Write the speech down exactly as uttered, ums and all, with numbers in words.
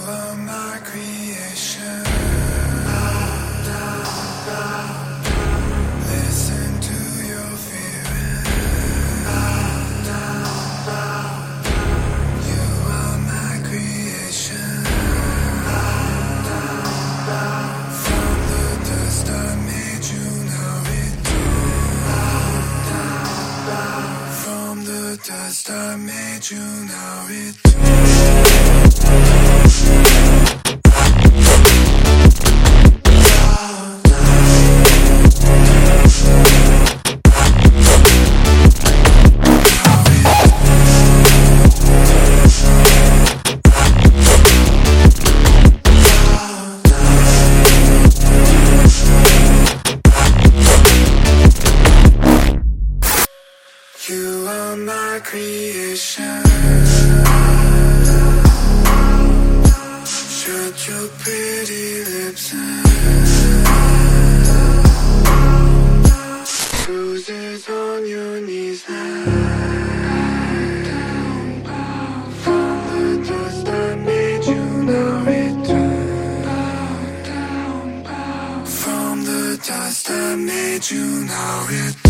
are my creation. Listen to your feeling. You are my creation. From the dust I made you, now return. From the dust I made you, now return. You are my creation. Shut your pretty lips and bruises on your knees now. From the dust I made you, now return. From the dust I made you, now return.